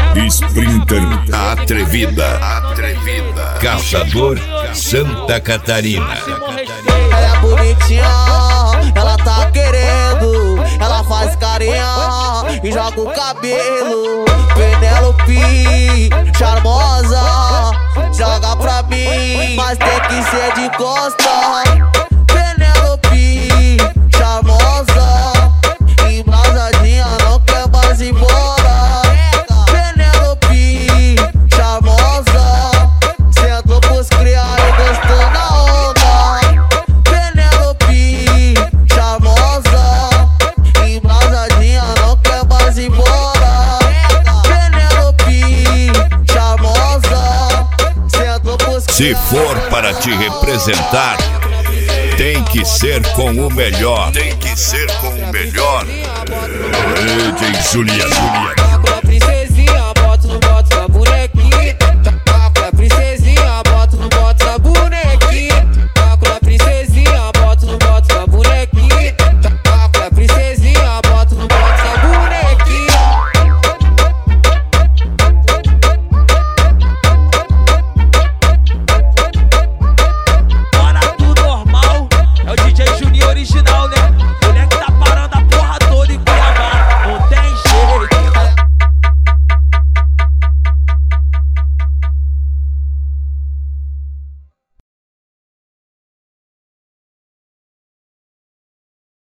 Sprinter atrevida. Caçador Santa Catarina. Ela é bonitinha, ela tá querendo. Ela faz carinha e joga o cabelo. Penélope, charmosa, joga pra mim, mas tem que ser de costa. Penélope, charmosa, embrasadinha, não quer mais ir embora. Penélope, charmosa, sentou pros criar e gostou na onda. Penélope, charmosa, embrasadinha, não quer mais ir embora. Penélope, charmosa, sentou pros criar. Se for para te representar, tem que ser com o melhor. DJ Juliano.